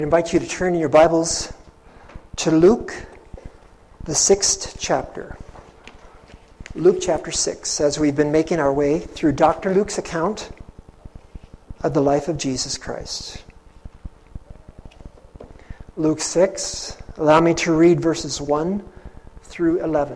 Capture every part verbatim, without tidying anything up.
I invite you to turn in your Bibles to Luke, the sixth chapter. Luke chapter six, as we've been making our way through Doctor Luke's account of the life of Jesus Christ. Luke six, allow me to read verses one through eleven.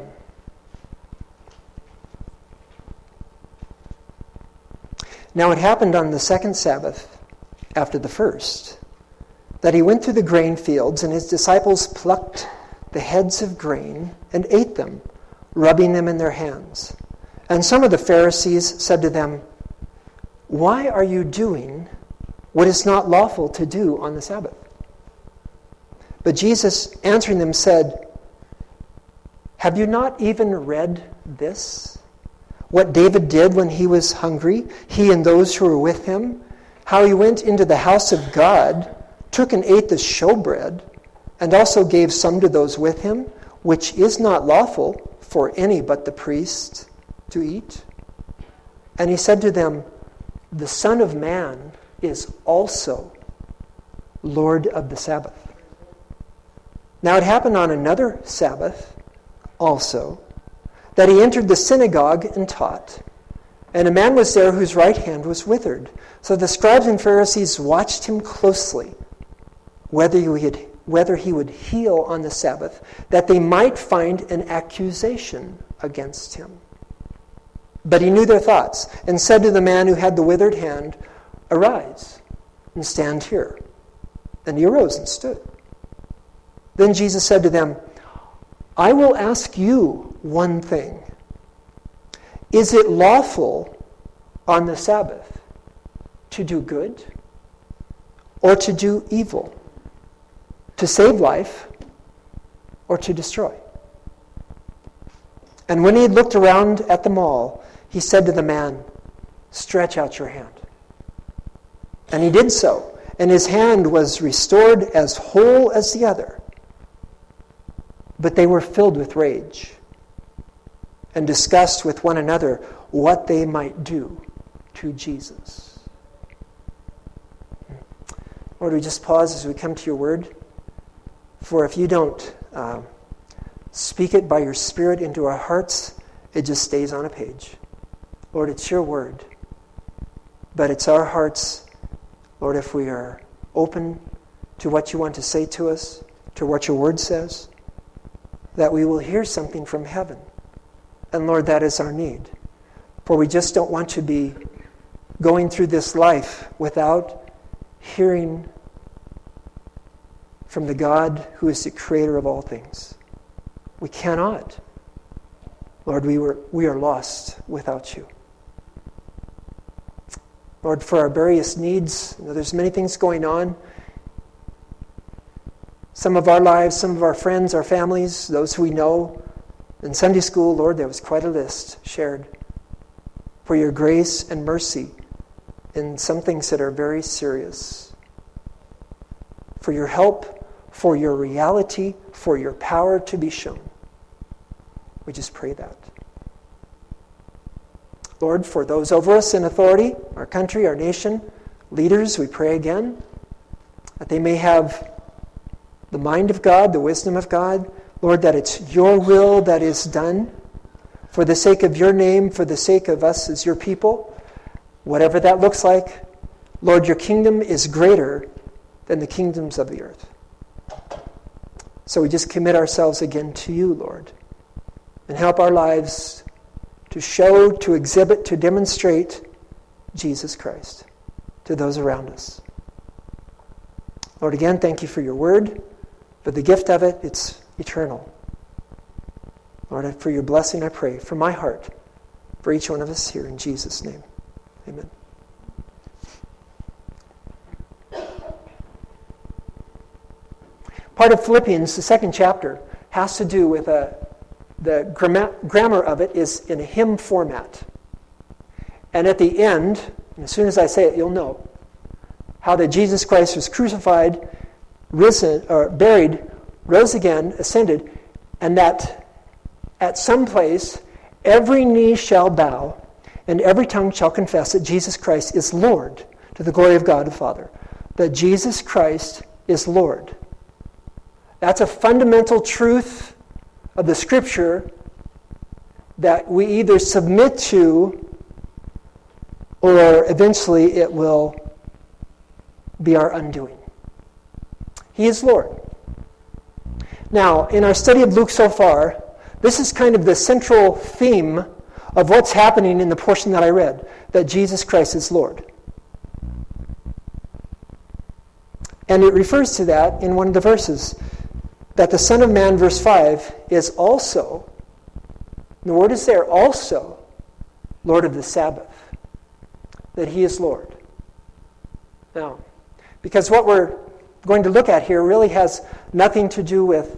Now it happened on the second Sabbath, after the first, that he went through the grain fields, and his disciples plucked the heads of grain and ate them, rubbing them in their hands. And some of the Pharisees said to them, "Why are you doing what is not lawful to do on the Sabbath?" But Jesus, answering them, said, "Have you not even read this? What David did when he was hungry, he and those who were with him, how he went into the house of God, took and ate the showbread, and also gave some to those with him, which is not lawful for any but the priest to eat. And he said to them, the Son of Man is also Lord of the Sabbath. Now it happened on another Sabbath also, that he entered the synagogue and taught. And a man was there whose right hand was withered. So the scribes and Pharisees watched him closely, whether he would, whether he would heal on the Sabbath, that they might find an accusation against him. But he knew their thoughts, and said to the man who had the withered hand, "Arise, and stand here." And he arose and stood. Then Jesus said to them, "I will ask you one thing. Is it lawful on the Sabbath to do good or to do evil? To save life or to destroy?" And when he had looked around at them all, he said to the man, "Stretch out your hand." And he did so, and his hand was restored as whole as the other. But they were filled with rage and discussed with one another what they might do to Jesus. Lord, we just pause as we come to your word. For if you don't uh, speak it by your Spirit into our hearts, it just stays on a page. Lord, it's your word. But it's our hearts, Lord, if we are open to what you want to say to us, to what your word says, that we will hear something from heaven. And Lord, that is our need. For we just don't want to be going through this life without hearing from the God who is the creator of all things. We cannot. Lord, we were we are lost without you. Lord, for our various needs, you know, there's many things going on. Some of our lives, some of our friends, our families, those who we know. In Sunday school, Lord, there was quite a list shared. For your grace and mercy in some things that are very serious. For your help, for your reality, for your power to be shown. We just pray that. Lord, for those over us in authority, our country, our nation, leaders, we pray again that they may have the mind of God, the wisdom of God. Lord, that it's your will that is done for the sake of your name, for the sake of us as your people, whatever that looks like. Lord, your kingdom is greater than the kingdoms of the earth. So we just commit ourselves again to you, Lord, and help our lives to show, to exhibit, to demonstrate Jesus Christ to those around us. Lord, again, thank you for your word, for the gift of it. It's eternal. Lord, for your blessing, I pray, from my heart, for each one of us here, in Jesus' name. Amen. Part of Philippians, the second chapter, has to do with a, the grammar, grammar of it is in a hymn format. And at the end, and as soon as I say it, you'll know, how that Jesus Christ was crucified, risen, or buried, rose again, ascended, and that at some place every knee shall bow and every tongue shall confess that Jesus Christ is Lord, to the glory of God the Father. That Jesus Christ is Lord. That's a fundamental truth of the Scripture that we either submit to or eventually it will be our undoing. He is Lord. Now, in our study of Luke so far, this is kind of the central theme of what's happening in the portion that I read, that Jesus Christ is Lord. And it refers to that in one of the verses, that the Son of Man, verse five, is also, the word is there, also Lord of the Sabbath. That he is Lord. Now, because what we're going to look at here really has nothing to do with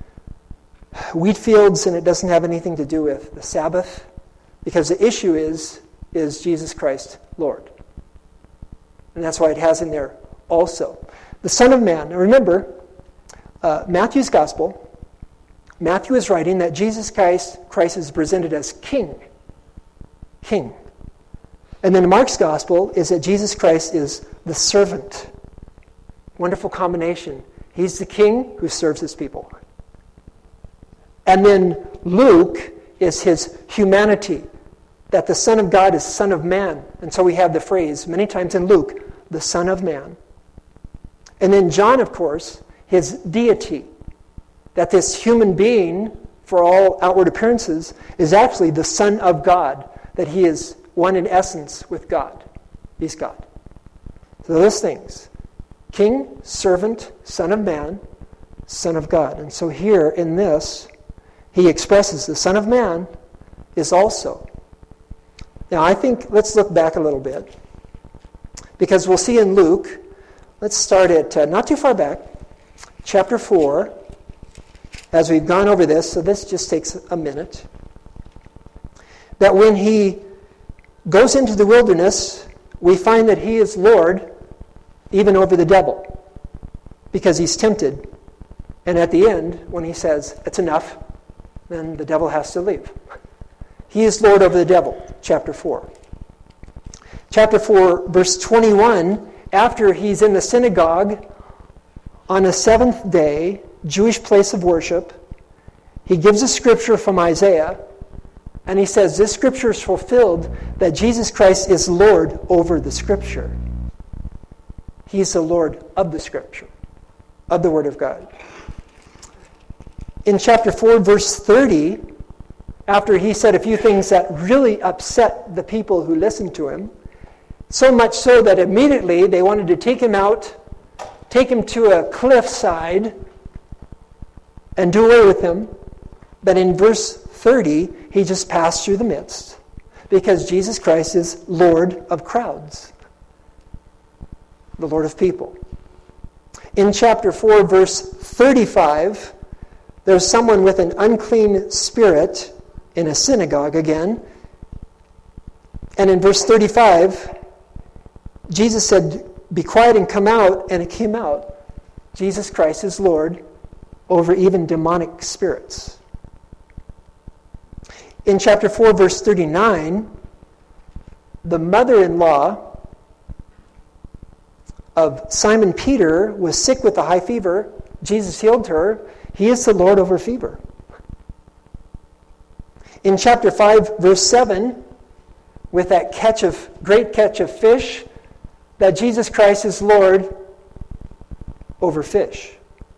wheat fields, and it doesn't have anything to do with the Sabbath, because the issue is, is Jesus Christ Lord. And that's why it has in there also. The Son of Man. Now remember, uh, Matthew's Gospel, Matthew is writing that Jesus Christ, Christ is presented as King. King. And then Mark's Gospel is that Jesus Christ is the servant. Wonderful combination. He's the king who serves his people. And then Luke is his humanity, that the Son of God is Son of Man. And so we have the phrase many times in Luke, the Son of Man. And then John, of course, his deity, that this human being, for all outward appearances, is actually the Son of God, that he is one in essence with God. He's God. So those things. King, servant, Son of Man, Son of God. And so here in this, he expresses the Son of Man is also. Now I think, let's look back a little bit. Because we'll see in Luke, let's start at, uh, not too far back, chapter four, as we've gone over this, so this just takes a minute, that when he goes into the wilderness, we find that he is Lord even over the devil, because he's tempted. And at the end, when he says, it's enough, then the devil has to leave. He is Lord over the devil, chapter four. Chapter four, verse twenty-one, after he's in the synagogue on the seventh day, Jewish place of worship, he gives a scripture from Isaiah, and he says, this scripture is fulfilled, that Jesus Christ is Lord over the scripture. He's the Lord of the scripture, of the Word of God. In chapter four, verse thirty, after he said a few things that really upset the people who listened to him, so much so that immediately they wanted to take him out, take him to a cliffside, and do away with him, that in verse thirty, he just passed through the midst, because Jesus Christ is Lord of crowds, the Lord of people. In chapter four, verse thirty-five, there's someone with an unclean spirit in a synagogue again. And in verse thirty-five, Jesus said, be quiet and come out, and it came out. Jesus Christ is Lord over even demonic spirits. In chapter four, verse thirty-nine, the mother-in-law of Simon Peter was sick with a high fever. Jesus healed her. He is the Lord over fever. In chapter five, verse seven, with that catch of great catch of fish, that Jesus Christ is Lord over fish.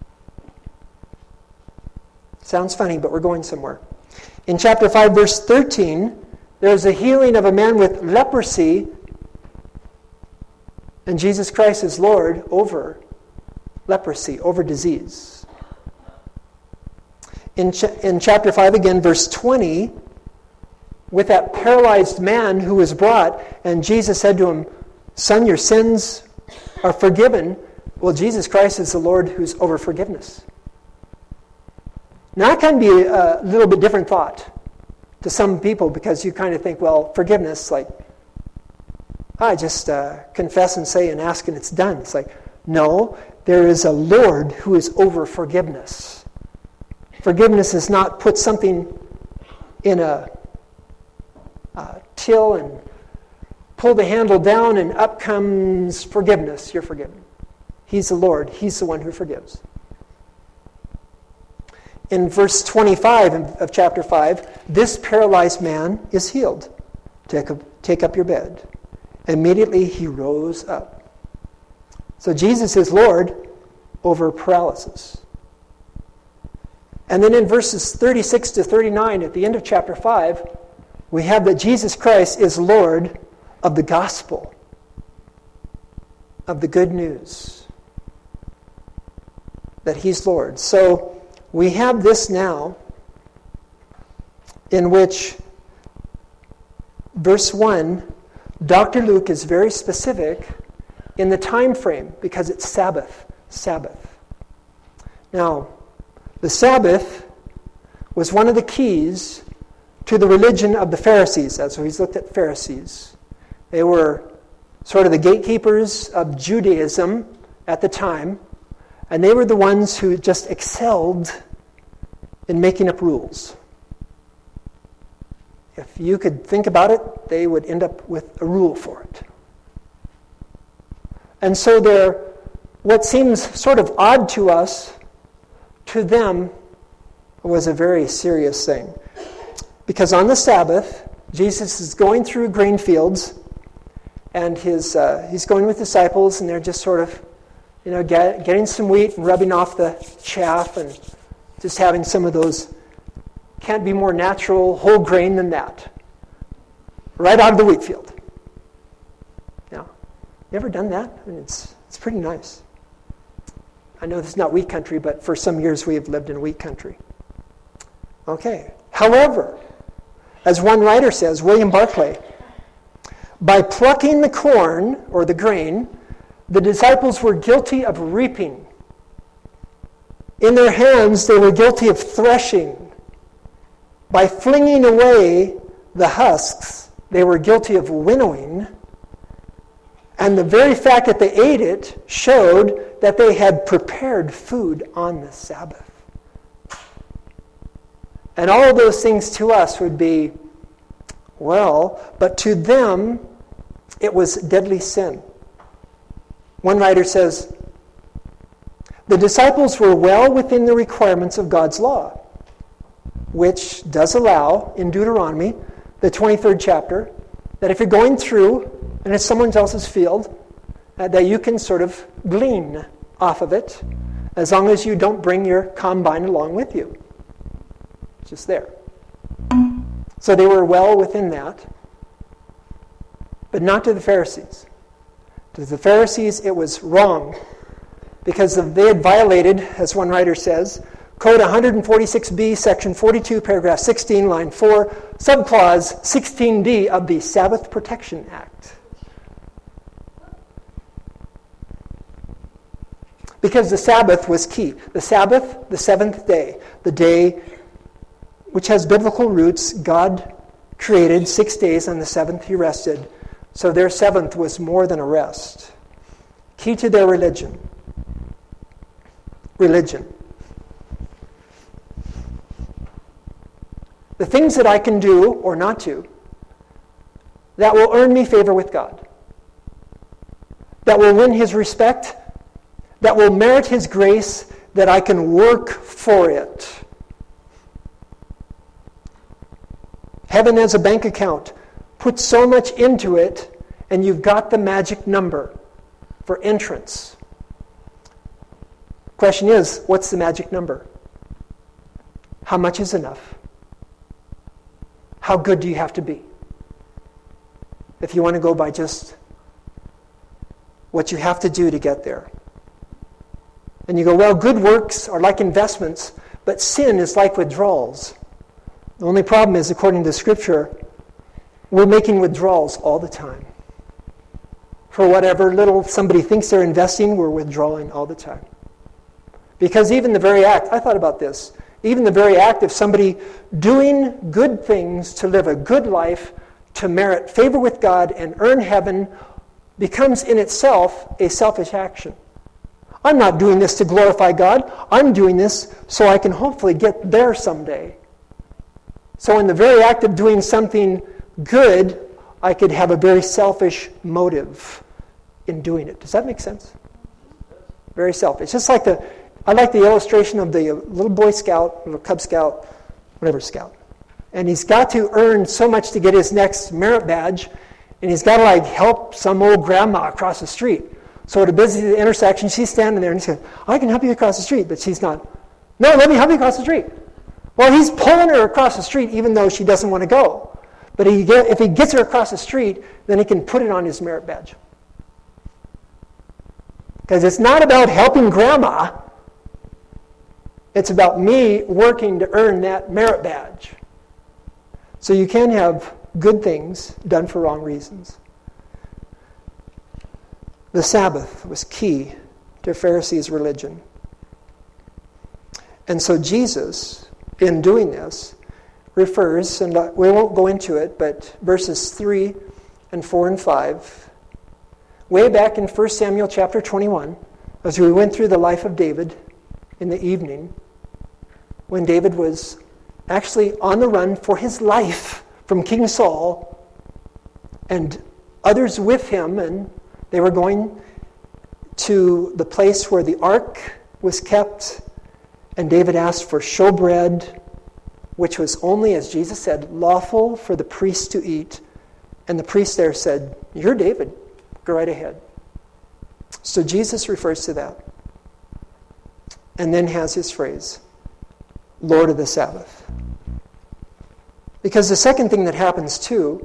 Sounds funny, but we're going somewhere. In chapter five, verse thirteen, there's a healing of a man with leprosy, and Jesus Christ is Lord over leprosy, over disease. In, ch- in chapter five again, verse twenty, with that paralyzed man who was brought, and Jesus said to him, son, your sins are forgiven. Well, Jesus Christ is the Lord who's over forgiveness. Now that can be a little bit different thought to some people, because you kind of think, well, forgiveness, like, I just uh, confess and say and ask and it's done. It's like, no, there is a Lord who is over forgiveness. Forgiveness is not put something in a uh, till and pull the handle down and up comes forgiveness. You're forgiven. He's the Lord. He's the one who forgives. In verse twenty-five of chapter five, this paralyzed man is healed. Take up, take up your bed. Immediately he rose up. So Jesus is Lord over paralysis. And then in verses thirty-six to thirty-nine at the end of chapter five, we have that Jesus Christ is Lord of the gospel, of the good news, that he's Lord. So we have this now in which verse one, Doctor Luke is very specific in the time frame because it's Sabbath, Sabbath. Now, the Sabbath was one of the keys to the religion of the Pharisees. So he's looked at Pharisees. They were sort of the gatekeepers of Judaism at the time, and they were the ones who just excelled in making up rules. If you could think about it, they would end up with a rule for it. And so there, what seems sort of odd to us, to them, was a very serious thing. Because on the Sabbath, Jesus is going through grain fields, and his uh, he's going with disciples, and they're just sort of, you know, get, getting some wheat and rubbing off the chaff, and just having some of those, can't be more natural whole grain than that, right out of the wheat field. Now, you ever done that? I mean, it's it's pretty nice. I know this is not wheat country, but for some years we have lived in wheat country. Okay. However, as one writer says, William Barclay, by plucking the corn, or the grain, the disciples were guilty of reaping. In their hands, they were guilty of threshing. By flinging away the husks, they were guilty of winnowing. And the very fact that they ate it showed that they had prepared food on the Sabbath. And all of those things to us would be, well, but to them, it was deadly sin. One writer says, the disciples were well within the requirements of God's law, which does allow, in Deuteronomy, the twenty-third chapter, that if you're going through and it's someone else's field, uh, that you can sort of glean off of it, as long as you don't bring your combine along with you. It's just there. So they were well within that, but not to the Pharisees. To the Pharisees, it was wrong, because they had violated, as one writer says, Code one forty-six B, Section forty-two, Paragraph sixteen, Line four, Subclause sixteen D of the Sabbath Protection Act. Because the Sabbath was key. The Sabbath, the seventh day, the day which has biblical roots, God created six days, on the seventh he rested. So their seventh was more than a rest. Key to their religion. Religion. The things that I can do or not do that will earn me favor with God, that will win his respect, that will merit his grace, that I can work for it. Heaven as a bank account. Put so much into it, and you've got the magic number for entrance. Question is, what's the magic number? How much is enough? How good do you have to be? If you want to go by just what you have to do to get there. And you go, well, good works are like investments, but sin is like withdrawals. The only problem is, according to Scripture, we're making withdrawals all the time. For whatever little somebody thinks they're investing, we're withdrawing all the time. Because even the very act, I thought about this, even the very act of somebody doing good things to live a good life, to merit favor with God and earn heaven, becomes in itself a selfish action. I'm not doing this to glorify God. I'm doing this so I can hopefully get there someday. So in the very act of doing something good, I could have a very selfish motive in doing it. Does that make sense? Very selfish. Just like the, I like the illustration of the little Boy Scout, little Cub Scout, whatever Scout. And he's got to earn so much to get his next merit badge, and he's got to like help some old grandma across the street. So at a busy intersection, she's standing there and he says, I can help you across the street, but she's not. No, let me help you across the street. Well, he's pulling her across the street even though she doesn't want to go. But he get, if he gets her across the street, then he can put it on his merit badge. Because it's not about helping grandma. It's about me working to earn that merit badge. So you can have good things done for wrong reasons. The Sabbath was key to Pharisees' religion. And so Jesus, in doing this, refers, and we won't go into it, but verses three and four and five, way back in First Samuel chapter twenty-one, as we went through the life of David in the evening, when David was actually on the run for his life from King Saul, and others with him, and they were going to the place where the ark was kept, and David asked for showbread, which was only, as Jesus said, lawful for the priest to eat. And the priest there said, you're David, go right ahead. So Jesus refers to that. And then has his phrase, Lord of the Sabbath. Because the second thing that happens too,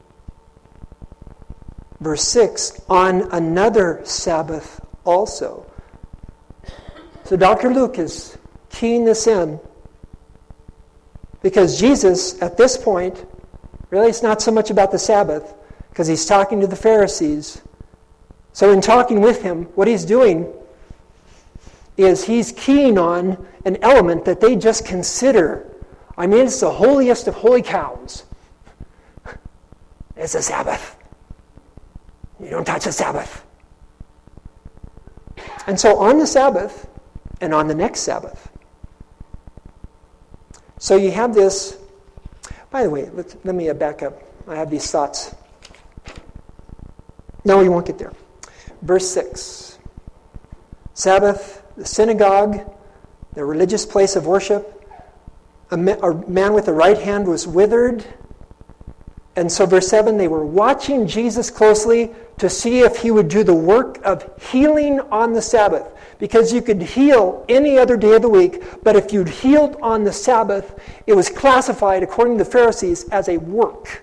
verse six, on another Sabbath also. So Doctor Luke is keying this in, because Jesus, at this point, really it's not so much about the Sabbath, because he's talking to the Pharisees. So in talking with him, what he's doing is he's keying on an element that they just consider. I mean, it's the holiest of holy cows. It's a Sabbath. You don't touch the Sabbath. And so on the Sabbath, and on the next Sabbath. So you have this, by the way, let's, let me back up. I have these thoughts. No, we won't get there. Verse six. Sabbath, the synagogue, the religious place of worship. A man with the right hand was withered. And so verse seven, they were watching Jesus closely to see if he would do the work of healing on the Sabbath. Because you could heal any other day of the week, but if you'd healed on the Sabbath, it was classified, according to the Pharisees, as a work.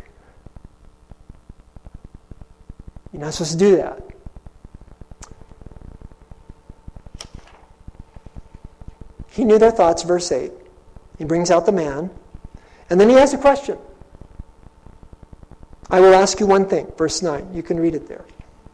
You're not supposed to do that. He knew their thoughts, verse eight. He brings out the man, and then he has a question. I will ask you one thing, verse nine. You can read it there.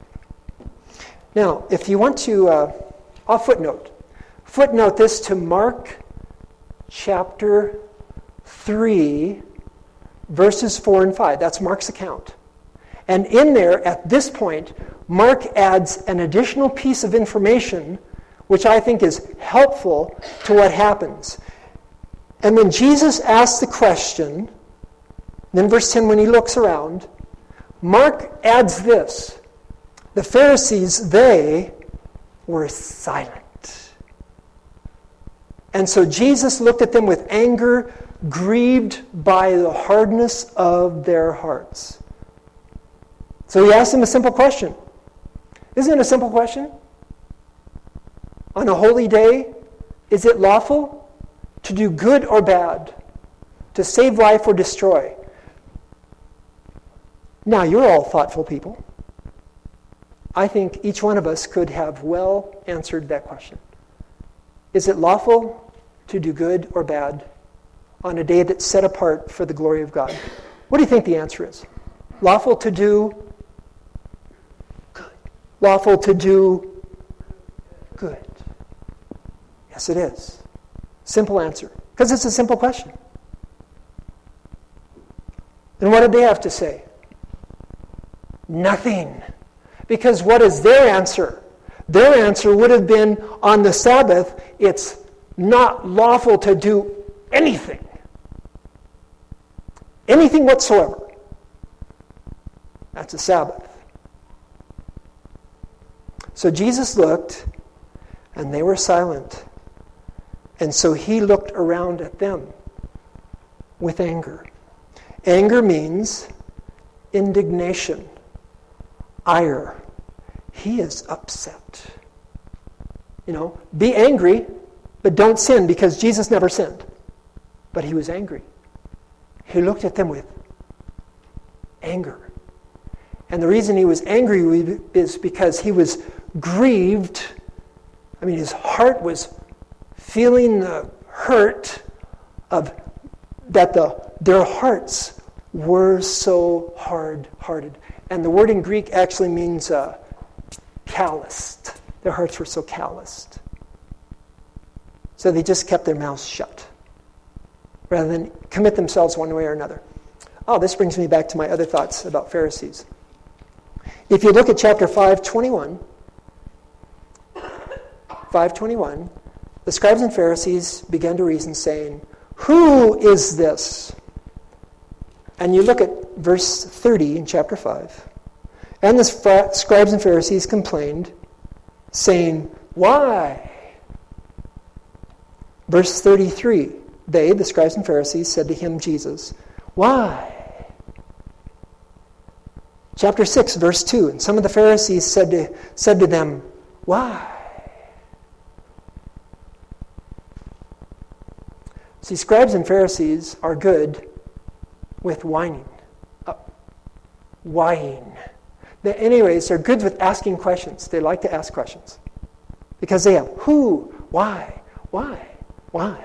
Now, if you want to, uh, I'll footnote. Footnote this to Mark chapter three, verses four and five. That's Mark's account. And in there, at this point, Mark adds an additional piece of information which I think is helpful to what happens. And when Jesus asks the question, then verse ten, when he looks around, Mark adds this. The Pharisees, they were silent. And so Jesus looked at them with anger, grieved by the hardness of their hearts. So he asked them a simple question. Isn't it a simple question? On a holy day, is it lawful to do good or bad, to save life or destroy? Now, you're all thoughtful people. I think each one of us could have well answered that question. Is it lawful to do good or bad on a day that's set apart for the glory of God? What do you think the answer is? Lawful to do good. Lawful to do good. Yes, it is. Simple answer. Because it's a simple question. And what did they have to say? Nothing. Because what is their answer? Their answer would have been, on the Sabbath, it's not lawful to do anything. Anything whatsoever. That's a Sabbath. So Jesus looked, And they were silent. And so he looked around at them with anger. Anger means indignation, ire. He is upset. You know, be angry, but don't sin, because Jesus never sinned. But he was angry. He looked at them with anger. And the reason he was angry is because he was grieved. I mean, his heart was feeling the hurt of that the their hearts were so hard-hearted. And the word in Greek actually means uh, calloused. Their hearts were so calloused. So they just kept their mouths shut rather than commit themselves one way or another. Oh, this brings me back to my other thoughts about Pharisees. If you look at chapter five twenty-one, five twenty-one, the scribes and Pharisees began to reason, saying, "Who is this?" And you look at verse thirty in chapter five. And the scribes and Pharisees complained, saying, "Why?" Verse thirty-three, they, the scribes and Pharisees, said to him, Jesus, "Why?" Chapter six, verse two, and some of the Pharisees said to, said to them, "Why?" See, scribes and Pharisees are good with whining, uh, whining. They, anyways, they're good with asking questions. They like to ask questions because they have who, why, why, why.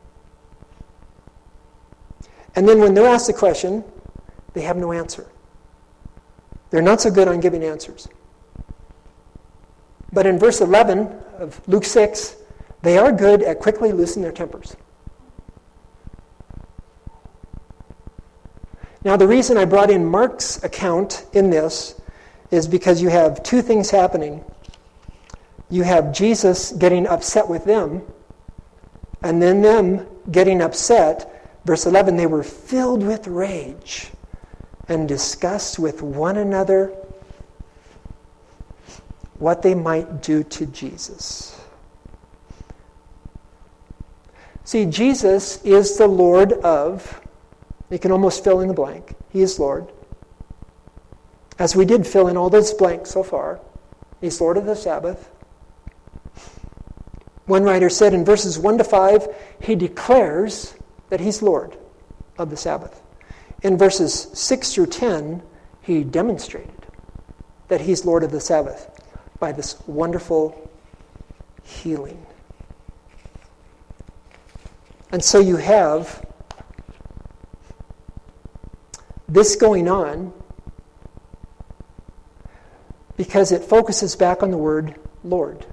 And then when they're asked the question, they have no answer. They're not so good on giving answers. But in verse eleven of Luke six, they are good at quickly losing their tempers. Now, the reason I brought in Mark's account in this is because you have two things happening. You have Jesus getting upset with them, and then them getting upset. Verse eleven, they were filled with rage and discussed with one another what they might do to Jesus. See, Jesus is the Lord of, you can almost fill in the blank. He is Lord. As we did fill in all those blanks so far, he's Lord of the Sabbath. One writer said in verses one to five, he declares that he's Lord of the Sabbath. In verses six through ten, he demonstrated that he's Lord of the Sabbath by this wonderful healing. And so you have this going on because it focuses back on the word Lord.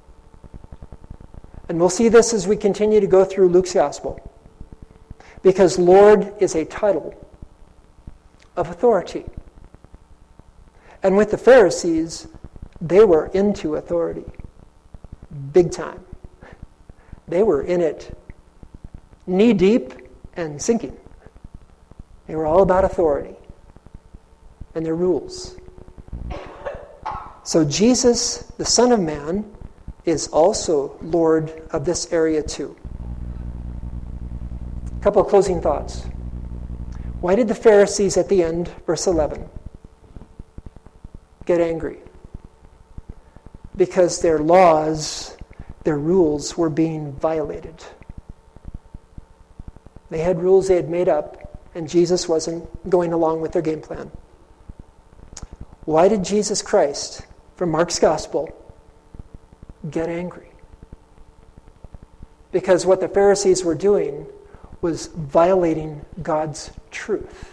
And we'll see this as we continue to go through Luke's Gospel. Because Lord is a title of authority. And with the Pharisees, they were into authority. Big time. They were in it knee deep and sinking. They were all about authority and their rules. So Jesus, the Son of Man, is also Lord of this area too. A couple of closing thoughts. Why did the Pharisees at the end, verse eleven, get angry? Because their laws, their rules were being violated. They had rules they had made up, and Jesus wasn't going along with their game plan. Why did Jesus Christ, from Mark's Gospel, get angry? Because what the Pharisees were doing was violating God's truth.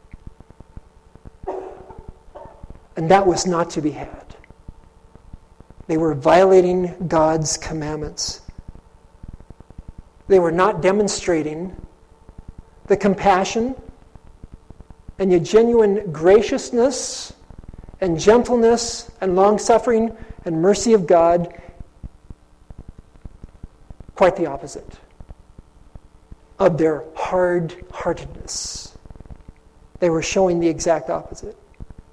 And that was not to be had. They were violating God's commandments. They were not demonstrating the compassion and the genuine graciousness and gentleness and long-suffering and mercy of God. Quite the opposite of their hard-heartedness. They were showing the exact opposite.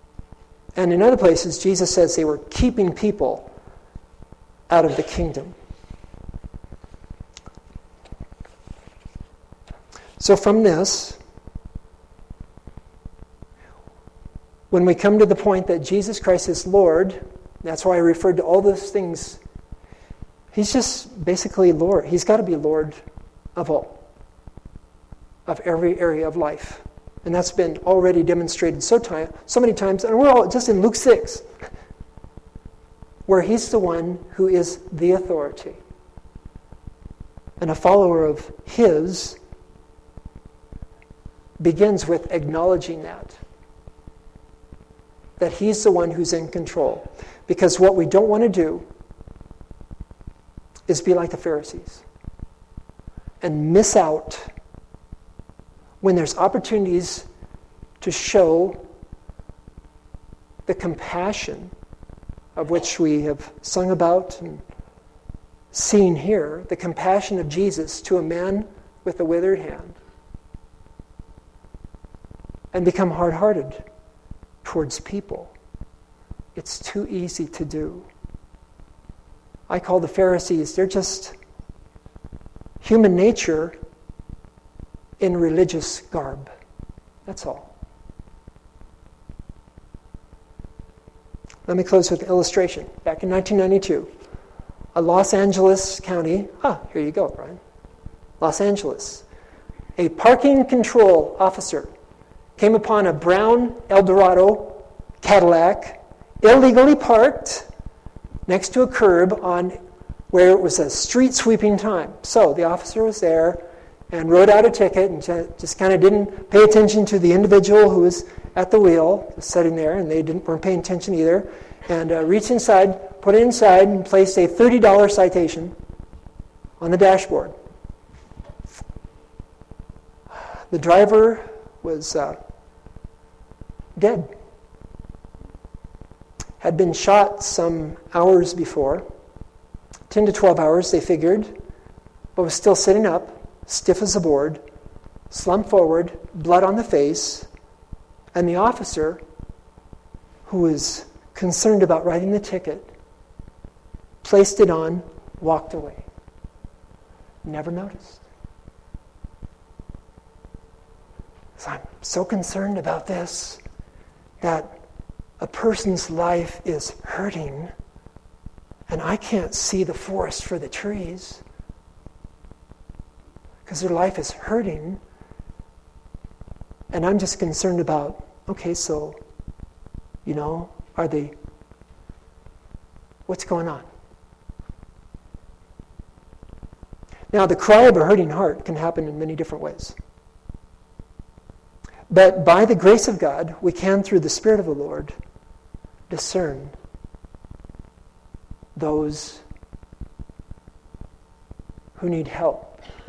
And in other places, Jesus says they were keeping people out of the kingdom. So from this, when we come to the point that Jesus Christ is Lord, that's why I referred to all those things. He's just basically Lord. He's got to be Lord of all, of every area of life. And that's been already demonstrated so time, so many times. And we're all just in Luke six, where he's the one who is the authority. And a follower of his begins with acknowledging that. That he's the one who's in control. Because what we don't want to do is be like the Pharisees and miss out when there's opportunities to show the compassion of which we have sung about and seen here, the compassion of Jesus to a man with a withered hand, and become hard-hearted towards people. It's too easy to do. I call the Pharisees, they're just human nature in religious garb. That's all. Let me close with an illustration. Back in nineteen ninety-two, a Los Angeles County, ah, here you go, Brian. Los Angeles. A parking control officer came upon a brown Eldorado Cadillac illegally parked next to a curb on where it was a street sweeping time. So the officer was there and wrote out a ticket and just kind of didn't pay attention to the individual who was at the wheel, just sitting there, and they didn't weren't paying attention either. And uh, reached inside, put it inside, and placed a thirty dollars citation on the dashboard. The driver was uh, dead. Had been shot some hours before, ten to twelve hours, they figured, but was still sitting up, stiff as a board, slumped forward, blood on the face, and the officer, who was concerned about writing the ticket, placed it on, walked away. Never noticed. So I'm so concerned about this that a person's life is hurting and I can't see the forest for the trees because their life is hurting, and I'm just concerned about, okay, so, you know, are they, what's going on? Now, the cry of a hurting heart can happen in many different ways. But by the grace of God, we can, through the Spirit of the Lord, discern those who need help.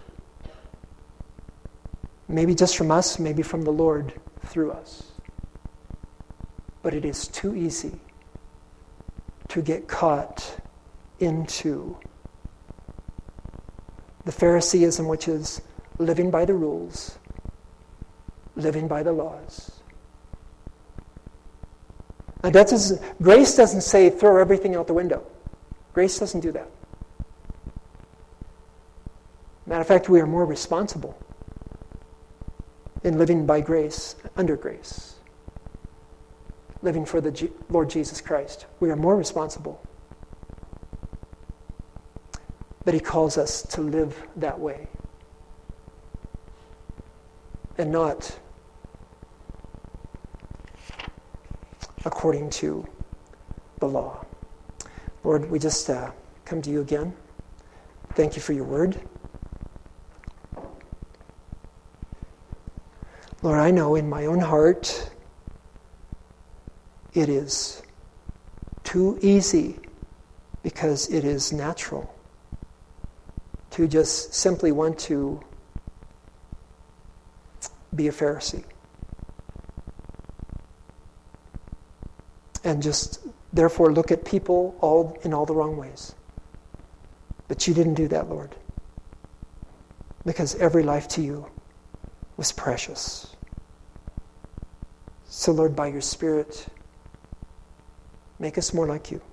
Maybe just from us, maybe from the Lord through us. But it is too easy to get caught into the Phariseeism, which is living by the rules, living by the laws. Now, that doesn't, grace doesn't say throw everything out the window. Grace doesn't do that. Matter of fact, we are more responsible in living by grace, under grace, living for the G- Lord Jesus Christ. We are more responsible. But he calls us to live that way and not according to the law. Lord, we just uh, come to you again. Thank you for your word. Lord, I know in my own heart it is too easy, because it is natural, to just simply want to be a Pharisee. And just therefore look at people all in all the wrong ways. But you didn't do that, Lord. Because every life to you was precious. So, Lord, by your Spirit, make us more like you,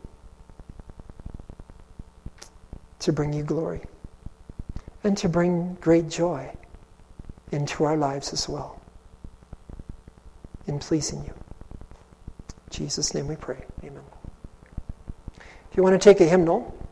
to bring you glory and to bring great joy into our lives as well, in pleasing you. In Jesus' name we pray. Amen. If you want to take a hymnal,